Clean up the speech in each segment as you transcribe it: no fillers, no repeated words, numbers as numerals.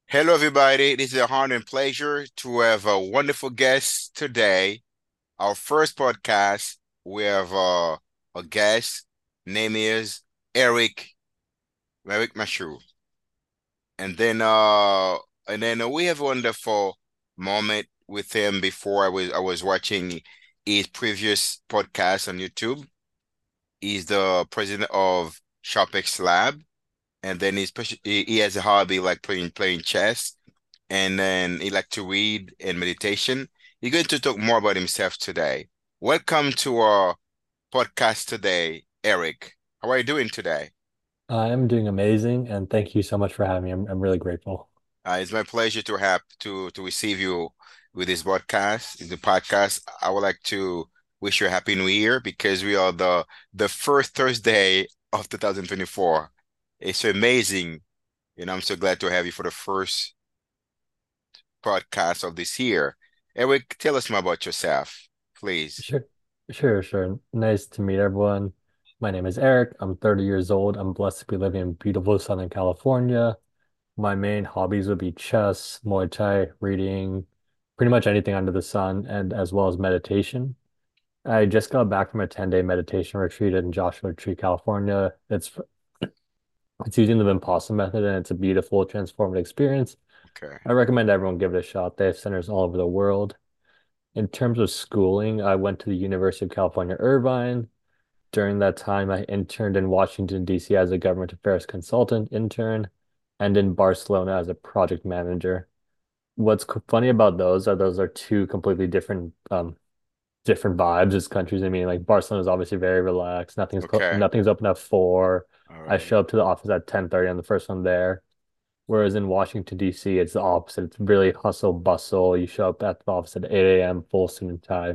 Hello, everybody. This is a honor and pleasure to have a wonderful guest today. Our first podcast, we have a guest. Name is Eric Mashu. And then we have a wonderful moment with him before I was watching his previous podcast on YouTube. He's the president of ShopX Lab, and then he has a hobby like playing chess, and then he like to read and meditation. He's going to talk more about himself today. Welcome to our podcast today, Eric. How are you doing today? I'm doing amazing, and thank you so much for having me. I'm really grateful. It's my pleasure to have to receive you with this podcast. The podcast. I would like to wish you a happy new year because we are the first Thursday of 2024. It's amazing. I'm so glad to have you for the first podcast of this year. Eric, tell us more about yourself, please. Sure, sure. Nice to meet everyone. My name is Eric. I'm 30 years old. I'm blessed to be living in beautiful Southern California. My main hobbies would be chess, Muay Thai, reading, pretty much anything under the sun, and as well as meditation. I just got back from a 10-day meditation retreat in Joshua Tree, California. It's using the Vipassana method, and it's a beautiful, transformative experience. Okay. I recommend everyone give it a shot. They have centers all over the world. In terms of schooling, I went to the University of California, Irvine. During that time, I interned in Washington, D.C. as a government affairs consultant intern and in Barcelona as a project manager. What's funny about those are two completely different vibes as countries. I mean, like Barcelona is obviously very relaxed. Okay. Nothing's open at 4. All I right. show up to the office at 10:30 on the first one there. Whereas in Washington, D.C., it's the opposite. It's really hustle bustle. You show up at the office at 8 a.m., full suit and tie.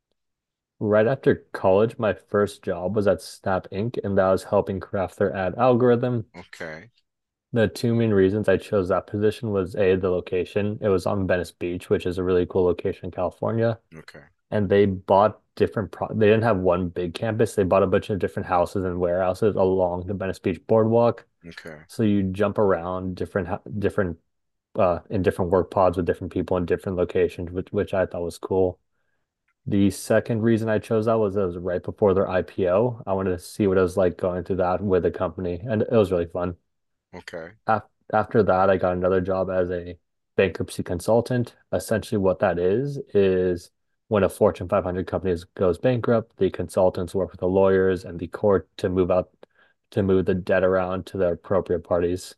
Right after college, my first job was at Snap Inc., and that was helping craft their ad algorithm. Okay. The two main reasons I chose that position was A, the location. It was on Venice Beach, which is a really cool location in California. Okay. And they bought they didn't have one big campus. They bought a bunch of different houses and warehouses along the Venice Beach boardwalk. Okay. So you jump around different in different work pods with different people in different locations, which I thought was cool. The second reason I chose that was it was right before their IPO. I wanted to see what it was like going through that with the company, and it was really fun. Okay. After that, I got another job as a bankruptcy consultant. Essentially, what that is when a Fortune 500 company goes bankrupt, the consultants work with the lawyers and the court to move the debt around to the appropriate parties.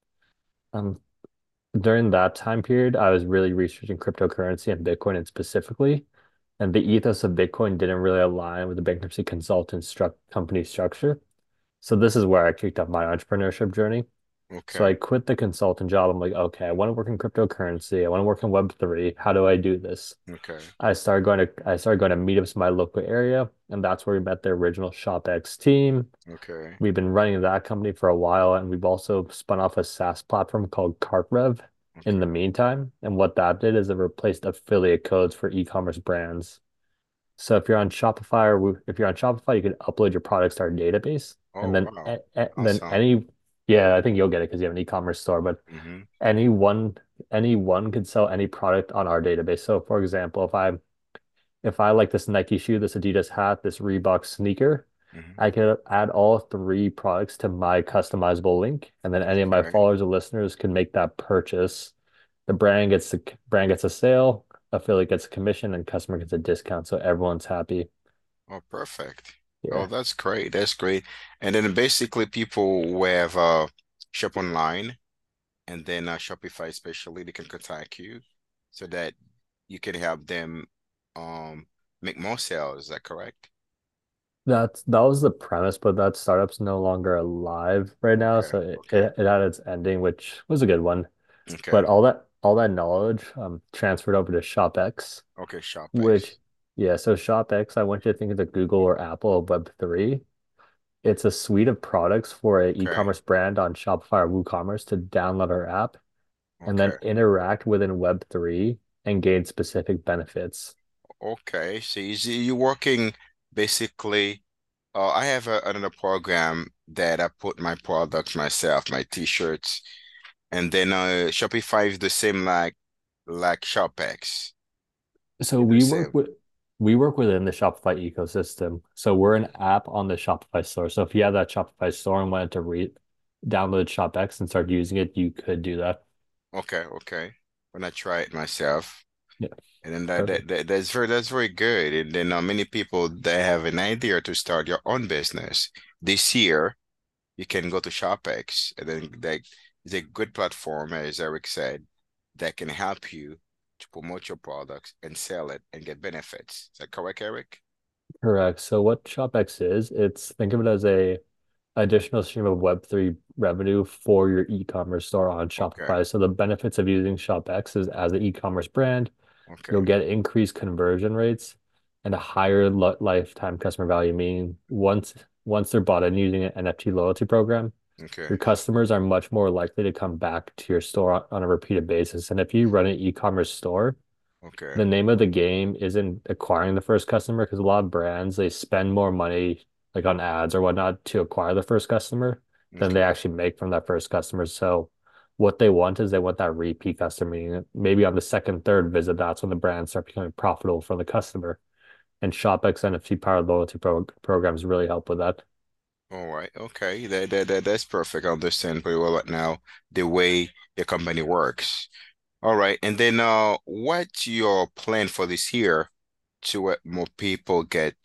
Um, During that time period, I was really researching cryptocurrency and Bitcoin and specifically. And the ethos of Bitcoin didn't really align with the bankruptcy consultant company structure. So this is where I kicked off my entrepreneurship journey. So I Okay. quit the consultant job. I'm like, okay, I want to work in cryptocurrency. I want to work in Web3. How do I do this? Okay. I started going to meetups in my local area, and that's where we met the original ShopX team. Okay. We've been running that company for a while, and we've also spun off a SaaS platform called CartRev in Okay. the meantime. And what that did is it replaced affiliate codes for e-commerce brands. So if you're on Shopify, you can upload your products to our database, and Oh, wow. then Awesome. yeah, I think you'll get it because you have an e-commerce store, but Mm-hmm. anyone anyone could sell any product on our database. So for example, if I like this Nike shoe, this Adidas hat, this Reebok sneaker, Mm-hmm. I could add all three products to my customizable link, and then any of my Okay. followers or listeners can make that purchase. The brand gets a sale, affiliate gets a commission, and customer gets a discount. So everyone's happy. Oh, perfect. Oh, Yeah. that's great. That's great. And then basically people who have shop online and then Shopify especially, they can contact you so that you can help them um make more sales. Is that correct? That was the premise, but that startup's no longer alive right now, Okay. so Okay. it had its ending, which was a good one. Okay. But all that knowledge transferred over to ShopX, Okay. which ShopX. yeah, so ShopX, I want you to think of the Google or Apple of Web3. It's a suite of products for a Okay. e-commerce brand on Shopify or WooCommerce to download our app and then Okay. interact within Web3 and gain specific benefits. Okay. So you working basically I have another program that I put my products myself, my t-shirts, And then Shopify is the same like ShopX. So It's the same. we work within the Shopify ecosystem. So we're an app on the Shopify store. So if you have that Shopify store and wanted to re download ShopX and start using it, you could do that. Okay, okay. When I try it myself. Yeah, And then perfect. that's very good. And then many people they have an idea to start your own business. This year, you can go to ShopX, and then that is a good platform, as Eric said, that can help you to promote your products and sell it and get benefits. Is that correct, Eric? Correct. So what ShopX is, it's think of it as a additional stream of Web3 revenue for your e-commerce store on Okay, Shopify. So the benefits of using ShopX is as an e-commerce brand, you'll okay, get increased conversion rates and a higher lifetime customer value, meaning once they're bought in using an NFT loyalty program, okay, your customers are much more likely to come back to your store on a repeated basis. And if you run an e-commerce store, okay, the name of the game isn't acquiring the first customer because a lot of brands they spend more money like on ads or whatnot to acquire the first customer than they okay. actually make from that first customer. So what they want is they want that repeat customer. Meaning maybe on the second, third visit, that's when the brands start becoming profitable for the customer. And ShopX NFT powered loyalty programs really help with that. All right, okay. That's perfect. I understand pretty well right now the way the company works. All right, and then what's your plan for this year to let more people get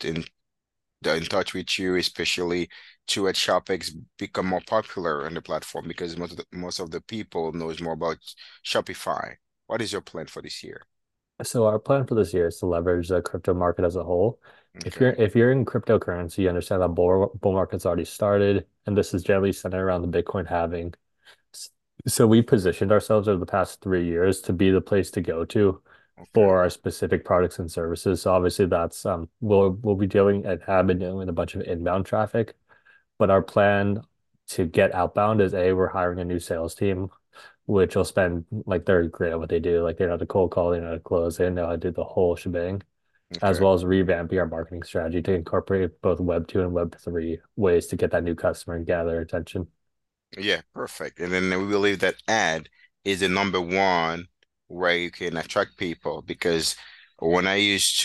in touch with you, especially to at ShopX become more popular on the platform because most of the people knows more about Shopify. What is your plan for this year? So our plan for this year is to leverage the crypto market as a whole. Okay, If you're in cryptocurrency, you understand that bull market's already started, and this is generally centered around the Bitcoin halving. S- So we positioned ourselves over the past 3 years to be the place to go to okay, for our specific products and services. So obviously that's we'll be doing and have been doing a bunch of inbound traffic, but our plan to get outbound is A, we're hiring a new sales team which will spend like they're great at what they do. Like they know how to cold call, they know how to close, they know how to do the whole shebang, as okay. well as revamping our marketing strategy to incorporate both Web 2 and Web 3 ways to get that new customer and gather their attention. Yeah, perfect. And then we believe that ad is the number one where you can attract people because when I used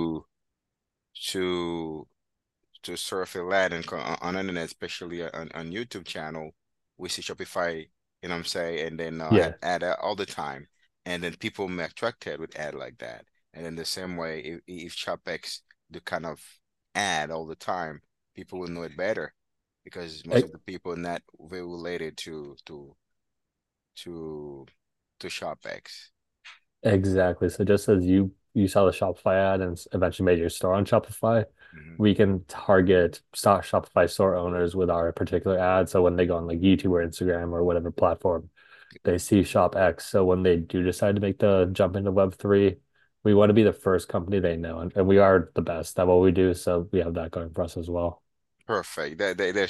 to to surf a lot and on internet, especially on YouTube channel, we see Shopify, you know what I'm saying, and then Yeah, ad all the time, and then people may attracted with ad like that, and in the same way, if ShopX do kind of ad all the time, people will know it better because most e- of the people not very related to to ShopX. exactly. So just as you saw the Shopify ad and eventually made your store on Shopify, Hmm. we can target Shopify store owners with our particular ad. So when they go on like YouTube or Instagram or whatever platform, they see ShopX. So when they do decide to make the jump into Web 3, we want to be the first company they know. And we are the best at what we do. So we have that going for us as well. Perfect.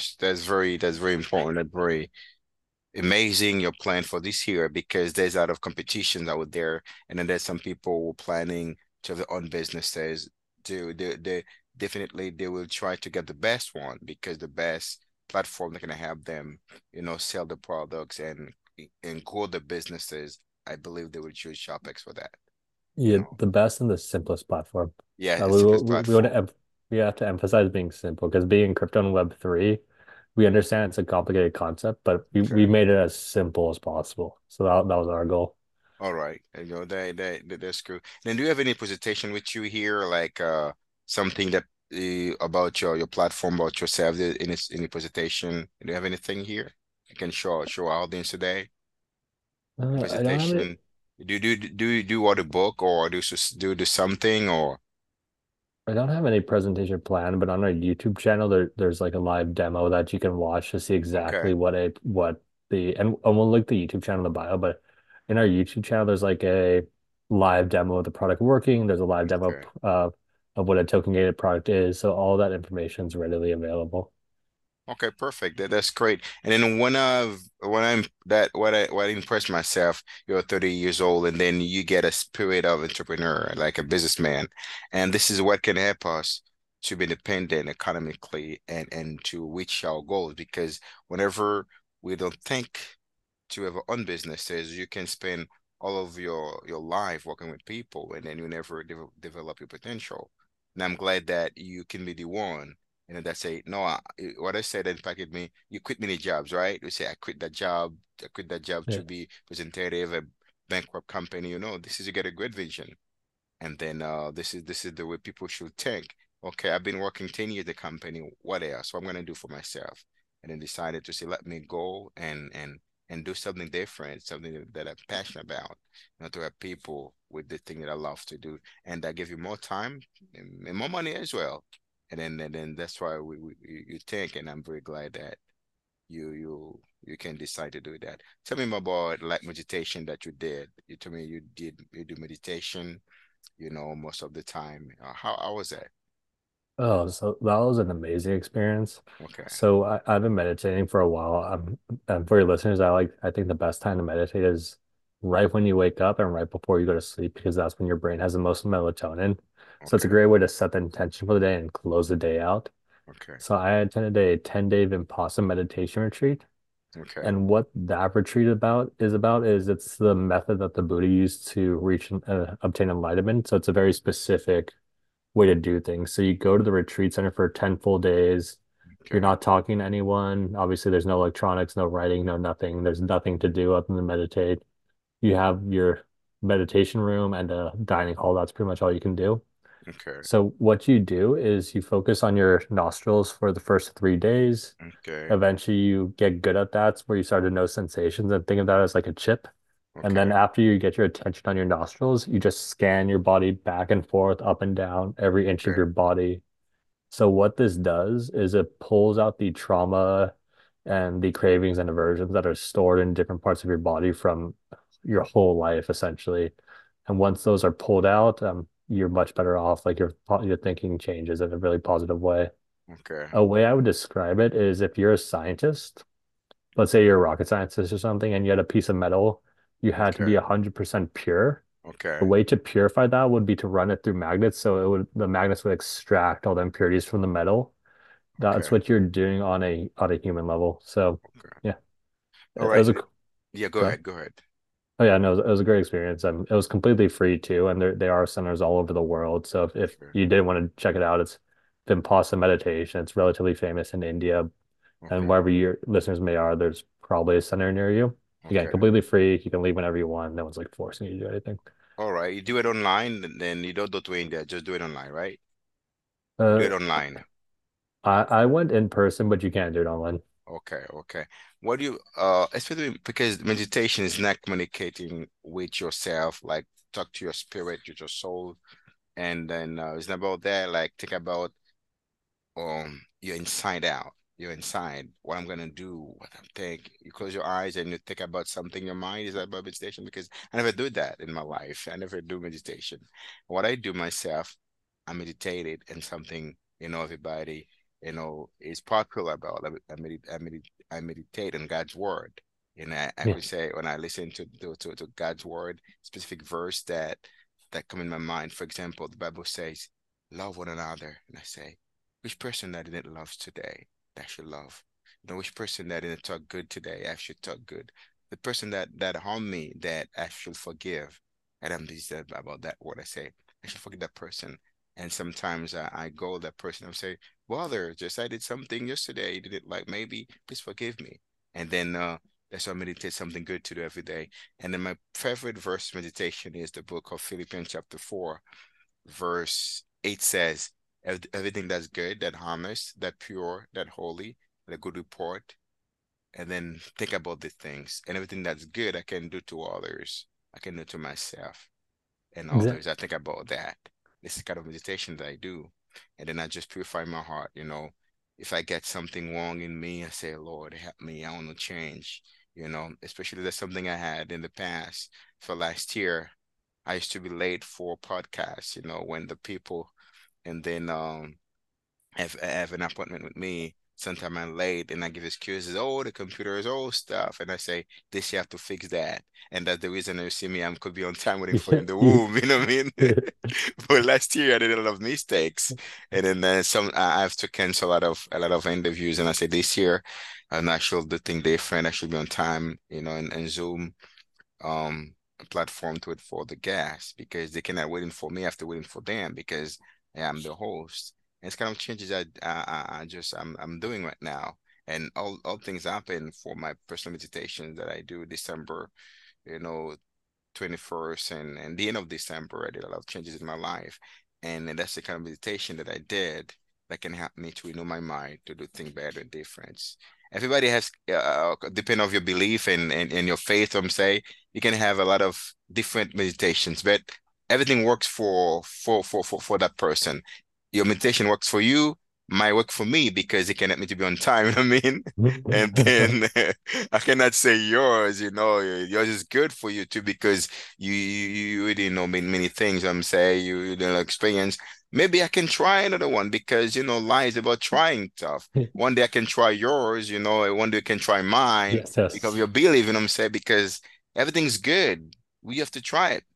That's very important and very amazing your plan for this year because there's a lot of competitions out there, and then there's some people planning to have their own businesses. They definitely they will try to get the best one because the best platform that can help them, sell the products and grow the businesses. I believe they will choose ShopX for that. You Yeah, know, the best and the simplest platform. yeah, Uh, the we, simplest we want to platform. we have to emphasize being simple because being crypto and Web 3, we understand it's a complicated concept, but we Okay. made it as simple as possible. So that was our goal. All right. That's cool. Then do you have any presentation with you here, like something that about your platform, about yourself, any presentation? Do you have anything here you can show our audience today? A I don't have it. presentation? Do you do what a book or do something or I don't have any presentation plan, but on our YouTube channel, there's like a live demo that you can watch to see okay, exactly what and we'll link the YouTube channel in the bio, but in our YouTube channel, there's like a live demo of the product working. There's a live demo okay. of what a token gated product is. So all that information is readily available. Okay, perfect. That's great. And then when I'm that what impressed myself, you're 30 years old and then you get a spirit of entrepreneur, like a businessman. And this is what can help us to be independent economically and to reach our goals because whenever we don't think to have own businesses, you can spend all of your life working with people, and then you never develop your potential. And I'm glad that you can be the one, that say, no, what I said impacted me. You quit many jobs, right? You say, I quit that job. I quit that job Yeah. to be representative, a bankrupt company. This is, you get a great vision. And then this is the way people should think. Okay, I've been working 10 years at the company. What else? What I'm gonna do for myself? And then decided to say, let me go and do something different, something that I'm passionate about, to help people with the thing that I love to do. And that give you more time and more money as well. And then that's why you think, and I'm very glad that you can decide to do that. Tell me more about like meditation that you did. You told me you do meditation, most of the time. How was that? Oh, so that was an amazing experience. Okay. So I've been meditating for a while. For your listeners, I think the best time to meditate is right when you wake up and right before you go to sleep because that's when your brain has the most melatonin. So it's a Okay. great way to set the intention for the day and close the day out. Okay. So I attended a 10-day Vipassana meditation retreat. Okay. And what that retreat about is it's the method that the Buddha used to reach and obtain enlightenment. So it's a very specific way to do things. So you go to the retreat center for 10 full days. You're Okay. not talking to anyone. Obviously, there's no electronics, no writing, no nothing. There's nothing to do other than meditate. You have your meditation room and a dining hall. That's pretty much all you can do. Okay. So what you do is you focus on your nostrils for the first 3 days. Okay. Eventually, you get good at that. It's where you start to know sensations and think of that as like a chip. And then Okay. after you get your attention on your nostrils, you just scan your body back and forth, up and down, every inch of Okay. your body. So what this does is it pulls out the trauma and the cravings and aversions that are stored in different parts of your body from your whole life, essentially. And once those are pulled out, you're much better off. Like your thinking changes in a really positive way. Okay. A way I would describe it is if you're a scientist, let's say you're a rocket scientist or something, and you had a piece of metal, you had to be Okay. 100% pure. The Okay. way to purify that would be to run it through magnets, so the magnets would extract all the impurities from the metal. That's Okay. what you're doing on a human level. So, Okay. yeah, All it right. was a Yeah, go go ahead. ahead. Go ahead. Oh yeah, no, it was a great experience. It was completely free too, and there are centers all over the world. So if Okay. you did want to check it out, it's Vipassana meditation. It's relatively famous in India, and Okay. wherever your listeners may are, there's probably a center near you. Again, Okay. completely free. You can leave whenever you want. No one's like forcing you to do anything. All right. You do it online, then you don't do it in there. Just do it online, right? You do Uh, it online. I went in person, but you can't do it online. Okay, okay. What do you especially because meditation is not communicating with yourself, like talk to your spirit, to your soul, and then it's not about that. Like think about you're inside out. You're inside. What I'm gonna do, what I'm think. You close your eyes and you think about something in your mind. Is that about meditation? Because I never do that in my life. I never do meditation. What I do myself, I meditated and something, everybody, is popular about. I meditate on God's word. And I Yeah. could say when I listen to God's word, specific verse that come in my mind. For example, the Bible says, love one another. And I say, which person that didn't love today, that should love? Which person that didn't talk good today, I should talk good. The person that harmed me, that I should forgive. And I'm just about that word I say. I should forgive that person. And sometimes I go that person and say, brother, just I did something yesterday you didn't like, maybe please forgive me. And then that's why I meditate something good to do every day. And then my favorite verse meditation is the book of Philippians chapter 4, verse 8 says, everything that's good, that harmless, that pure, that holy, that a good report, and then think about the things and everything that's good I can do to others, I can do to myself and Exactly. others. I think about that. This is kind of meditation that I do. And then I just purify my heart, If I get something wrong in me, I say, Lord, help me. I want to change, especially that's something I had in the past. For last year, I used to be late for podcasts, when the people and then have an appointment with me. sometimes I'm late and I give excuses. Oh, the computer is old stuff. And I say, this you have to fix that. And that's the reason you see me, I could be on time waiting for you Yeah. in the womb, you know what I mean? But last year I did a lot of mistakes. And then some I have to cancel a lot of interviews. And I say this year I'm not sure do thing different. I should be on time, and Zoom platform to it for the guests because they cannot waiting for me after waiting for them because I'm the host. And it's kind of changes I'm doing right now. And all things happen for my personal meditation that I do December, you know, 21st and the end of December. I did a lot of changes in my life. And that's the kind of meditation that I did that can help me to renew my mind to do things better and different. Everybody has, depend on your belief and your faith, say, you can have a lot of different meditations, but everything works for that person. Your meditation works for you, might work for me because it can help me to be on time, you know what I mean? And then I cannot say yours, yours is good for you too because you already know many things. I'm saying you know experience. Maybe I can try another one because life is about trying stuff. One day I can try yours, one day I can try mine Yes, because yes. you're believing, I'm saying, because everything's good. We have to try it,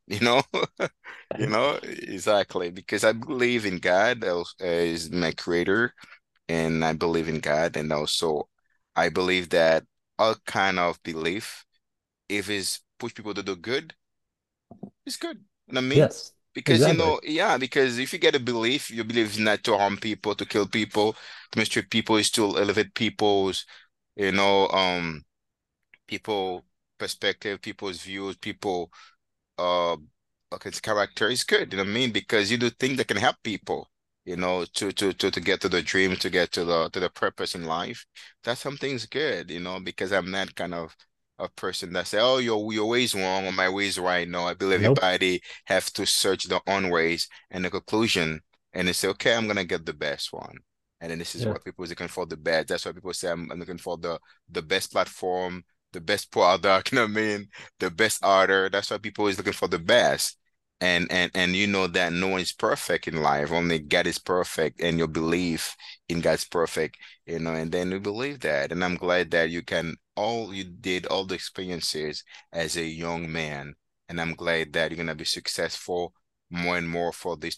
exactly. Because I believe in God is my creator, and I believe in God, and also I believe that all kind of belief, if it's push people to do good, it's good. You know what I mean? Yes, Because exactly. yeah, because if you get a belief, you believe is not to harm people, to kill people, to mistreat people, is to elevate people's, you know, um, people perspective, people's views, people uh like its character is good, you know what I mean? Because you do things that can help people, to get to the dream, to get to the purpose in life. That's something's good, because I'm not kind of a person that say, oh, your way's wrong or my way's right. No, I believe Nope. everybody have to search their own ways and the conclusion and they say, okay, I'm gonna get the best one. And then this is Yeah. what people is looking for the best. That's why people say I'm looking for the best platform, the best product, you know what I mean? The best order. That's why people is looking for the best. And you know that no one is perfect in life. Only God is perfect, and your belief in God's perfect, and then we believe that. And I'm glad that you did all the experiences as a young man. And I'm glad that you're gonna be successful more and more for this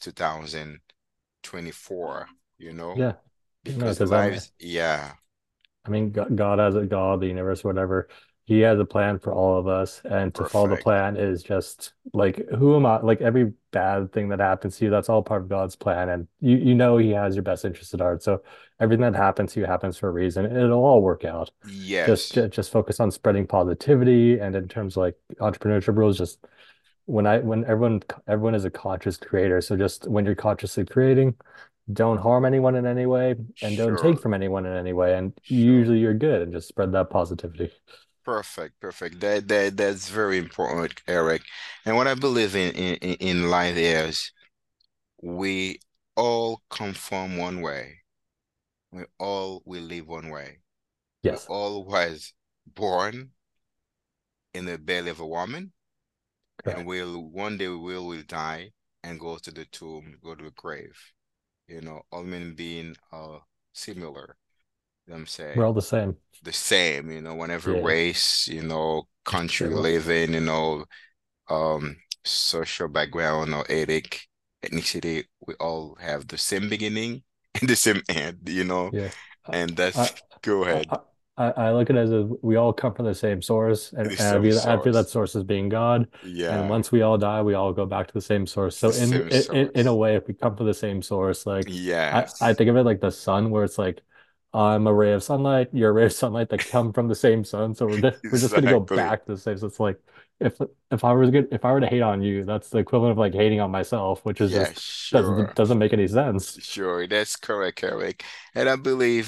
2024, Yeah. No, because because lives, yeah, I mean, God has a God, the universe, whatever. He has a plan for all of us, and to follow the perfect. plan is just like, who am I? Like every bad thing that happens to you, that's all part of God's plan, and you know He has your best interest at heart. So everything that happens to you happens for a reason. It'll all work out. Just Yes, just, just focus on spreading positivity, and in terms of like entrepreneurship rules, just when everyone is a conscious creator. So just when you're consciously creating, don't harm anyone in any way and don't take sure, from anyone in any way. And sure. usually you're good and just spread that positivity. Perfect, perfect. That's very important, Eric. And what I believe in life is we all come from one way. We all will live one way. We Yes, all was born in the belly of a woman, and correct. we'll one day we will die and go to the tomb, go to the grave. All men being similar. You know what I'm We're saying? all the same. The same, whenever Yeah, race, country say we less. live in, um social background or ethnicity, we all have the same beginning and the same end, Yeah. and I, that's go I, ahead. I, I look at it as we all come from the same source, and, The and same I view that source. source as being God. And Yeah, once we all die, we all go back to the same source. the So same in a source. way, if we come from the same source, like I Yes. think of it like the sun, where it's like I'm a ray of sunlight, you're a ray of sunlight that come from the same sun. So we're just gonna go Exactly. back to the same. So it's like if if I were to hate on you, that's the equivalent of like hating on myself, which is Yeah, just sure. doesn't make any sense. Sure, that's correct, Eric. And I believe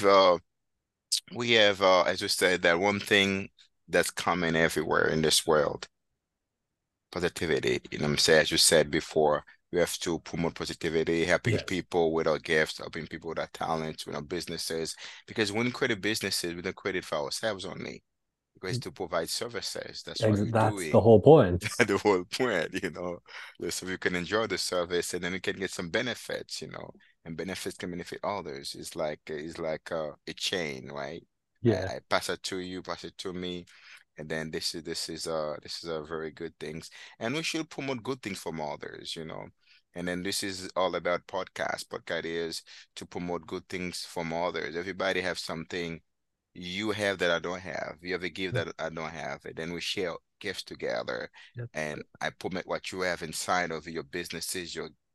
we have as you said, that one thing that's common everywhere in this world: positivity. You know what I'm saying? As you said before, we have to promote positivity, helping Yes. people with our gifts, helping people with our talents, with our businesses. Because when we create businesses, we don't create it for ourselves only. Because to provide services, that's what we're That's the doing. whole point. The whole point, so we can enjoy the service and then we can get some benefits, and benefits can benefit others. It's like a chain, right? Yeah. I pass it to you, pass it to me, and then this is a very good things, and we should promote good things from others, you know. And then this is all about podcast. Podcast is to promote good things from others. Everybody have something you have that I don't have. You have a gift that I don't have, and then we share gifts together. Yep. And I promote what you have inside of your businesses,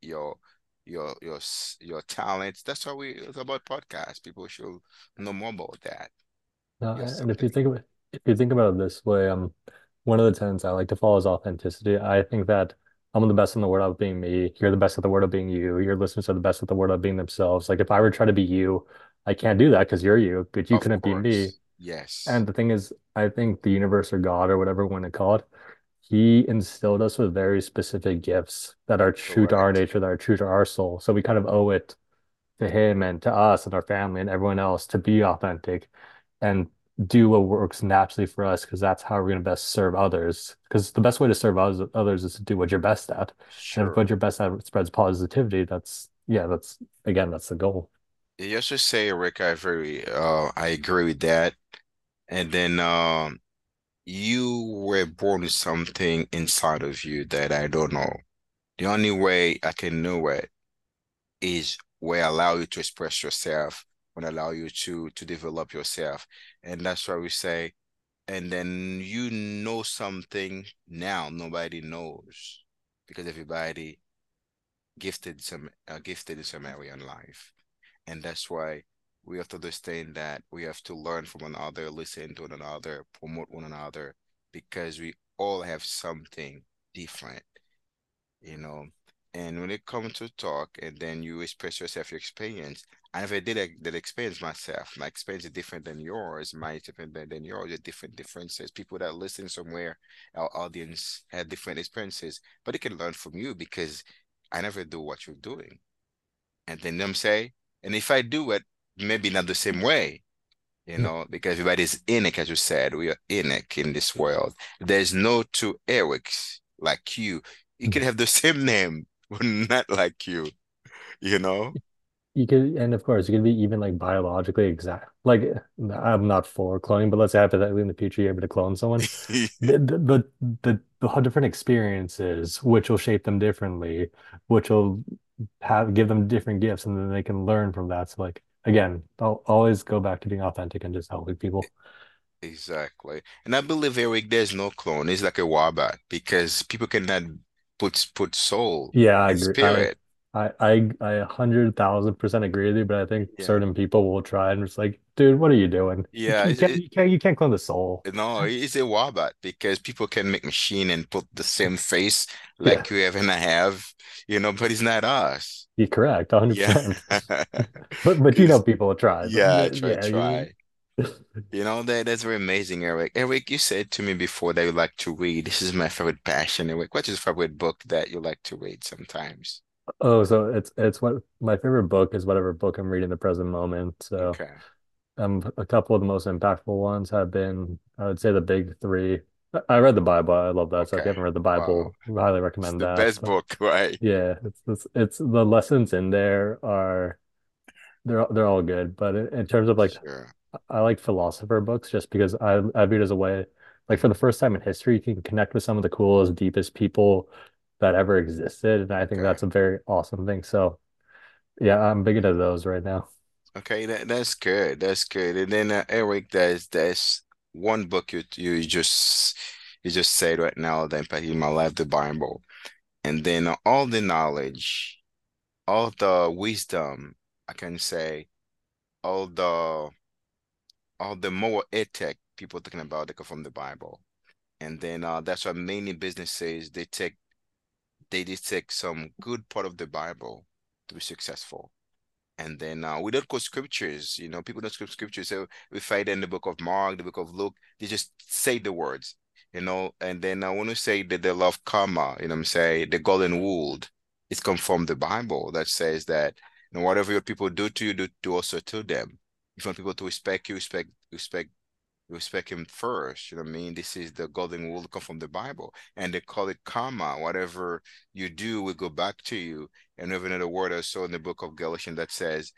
your talents. That's how we it's about podcasts. People should know more about that. No, You have and something. if you think about it this way, one of the tenets I like to follow is authenticity. I think that I'm the best in the world at being me. You're the best at the world of being you. Your listeners are the best at the world of being themselves. Like if I were to try to be you, I can't do that because you're you, but you Of couldn't be me. course. Yes. And the thing is, I think the universe or God or whatever we want to call it, he instilled us with very specific gifts that are true to our Correct. nature, that are true to our soul. So we kind of owe it to him and to us and our family and everyone else to be authentic and do what works naturally for us because that's how we're going to best serve others. Because the best way to serve others is to do what you're best at. And if what Sure. you're best at spreads positivity, yeah, that's the goal. Yes, just say, Rick, I agree with that. And then you were born with something inside of you that I don't know. The only way I can know it is where allow you to express yourself, when allow you to develop yourself. And that's why we say, and then you know something now nobody knows because everybody gifted in some area in life. And that's why we have to understand that we have to learn from one another, listen to one another, promote one another, because we all have something different, you know. And when it comes to talk and then you express yourself, your experience, I never did that experience myself. My experience is different than yours. Mine is different than yours. There different differences. People that listen somewhere, our audience had different experiences, but they can learn from you because I never do what you're doing. And then them say, and if I do it, maybe not the same way, you Yeah. know, because everybody's Enoch, as you said, we are Enoch in this world. There's no two Erics like you. You could have the same name, but not like you know? You could, and of course, you could be even like biologically exact. Like, I'm not for cloning, but let's say hypothetically in the future you're able to clone someone. The whole different experiences, which will shape them differently, which will give them different gifts, and then they can learn from that. So, like, again, I'll always go back to being authentic and just helping people. Exactly. And I believe, Eric, there's no clone. It's like a Wabbat because people cannot put soul Yeah, I and agree. spirit. I 100,000% agree with you, but I think Yeah. certain people will try and it's like, dude, what are you doing? Yeah, You can't clone the soul. no, it's a Wabbat because people can make machine and put the same face Yeah. like you have and I have, you know, but it's not us. You're correct, Yeah. 100%. But you know Because people will try. But yeah, yeah, try. You know, that's very amazing, Eric. Eric, you said to me before that you like to read. This is my favorite passion, Eric. What's your favorite book that you like to read sometimes? oh, so it's what my favorite book is whatever book I'm reading in the present moment. So Okay. a couple of the most impactful ones have been, I would say the big three. I read the Bible. I love that. So if you Okay. haven't read the Wow. Bible, I highly It's recommend the that. best But book, right? yeah, it's the lessons in there are they're all good. But in terms of like Sure. I like philosopher books just because I view it as a way, like for the first time in history, you can connect with some of the coolest, deepest people that ever existed, and I think Okay. that's a very awesome thing. So yeah, I'm big into those right now. Okay, that's good. That's good. And then Eric, there's one book you just said right now that impacted my life, the Bible. And then all the knowledge, all the wisdom, I can say, all the all the moral ethic people talking about they come from the Bible. And then that's why many businesses they just take some good part of the Bible to be successful. And then we don't quote scriptures, you know, people don't quote scriptures. So we find in the book of Mark, the book of Luke, they just say the words, you know. And then when we say that they love karma, you know what I'm saying, the golden rule, it's come from the Bible that says that, you know, whatever your people do to you, do also to them. If you want people to respect you, respect You respect him first. You know what I mean? This is the golden rule that come from the Bible. And they call it karma. Whatever you do will go back to you. And we have another word or so in the book of Galatians that says,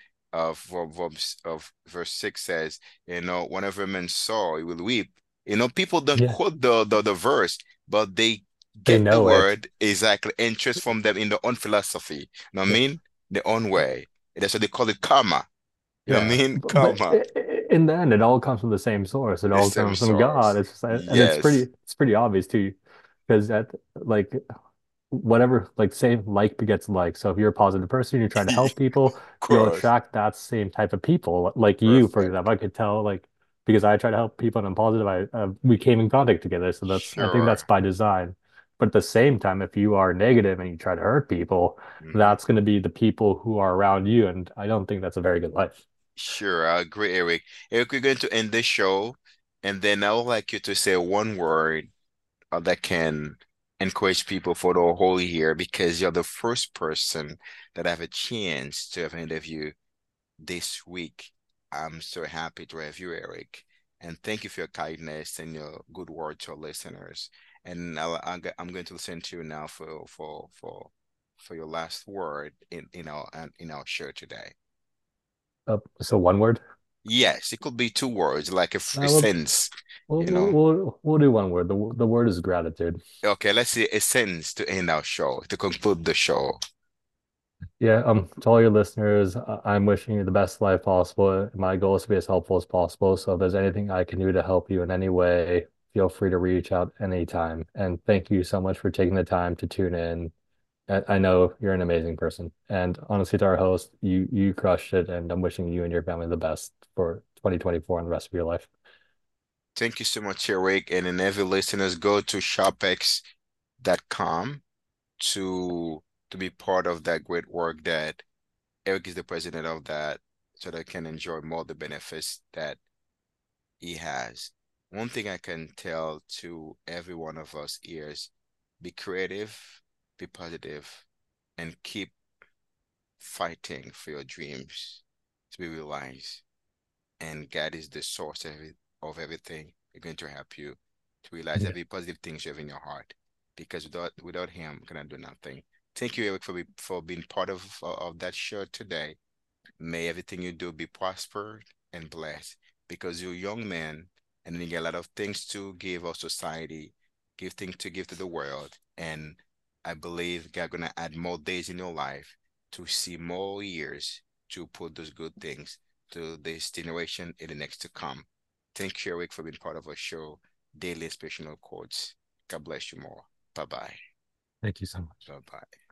of verse 6 says, whenever man sow, he will weep. People don't Yeah, quote the verse, but they they get the know it. word exactly and transform them in their own philosophy. You know what I Yeah. mean? Their own way. And that's what they call it karma. You know what I Yeah, mean? but Karma. in the end, it all comes from the same source. It The all same comes from God. source. It's just, and Yes, it's pretty obvious too, because at like whatever, like say like begets like. So if you're a positive person, you're trying to of help people, you'll course. attract that same type of people. Like you, for Perfect. example, I could tell like because I try to help people and I'm positive, we came in contact together. So that's I think that's Sure. by design. But at the same time, if you are negative and you try to hurt people, Hmm. that's going to be the people who are around you, and I don't think that's a very good life. Sure. I agree, Eric. Eric, we're going to end this show, and then I would like you to say one word that can encourage people for the whole year because you're the first person that I have a chance to have an interview this week. I'm so happy to have you, Eric. And thank you for your kindness and your good word to our listeners. And I'm going to listen to you now for your last word in our show today. So one word. Yes, it could be two words, like a Uh, we'll, sentence, you know. we'll do one word. The word is gratitude. Okay, let's see a sentence to end our show, to conclude the show. Yeah, to all your listeners, I'm wishing you the best life possible. My goal is to be as helpful as possible. So if there's anything I can do to help you in any way, feel free to reach out anytime. And thank you so much for taking the time to tune in. I know you're an amazing person. And honestly, to our host, you crushed it, and I'm wishing you and your family the best for 2024 and the rest of your life. Thank you so much, Eric. And then every listeners, go to shopx.com to be part of that great work that Eric is the president of that, so they can enjoy more of the benefits that he has. One thing I can tell to every one of us is be creative, be positive, and keep fighting for your dreams to be realized. And God is the source of everything. He's going to help you to realize Yeah. every positive thing you have in your heart. Because without him, you cannot do nothing. Thank you, Eric, for being part of that show today. May everything you do be prospered and blessed because you're a young man and you get a lot of things to give our society, give things to give to the world. And I believe God gonna add more days in your life to see more years to put those good things to this generation and the next to come. Thank you, Eric, for being part of our show, Daily Inspirational Quotes. God bless you more. Bye bye. Thank you so much. Bye bye.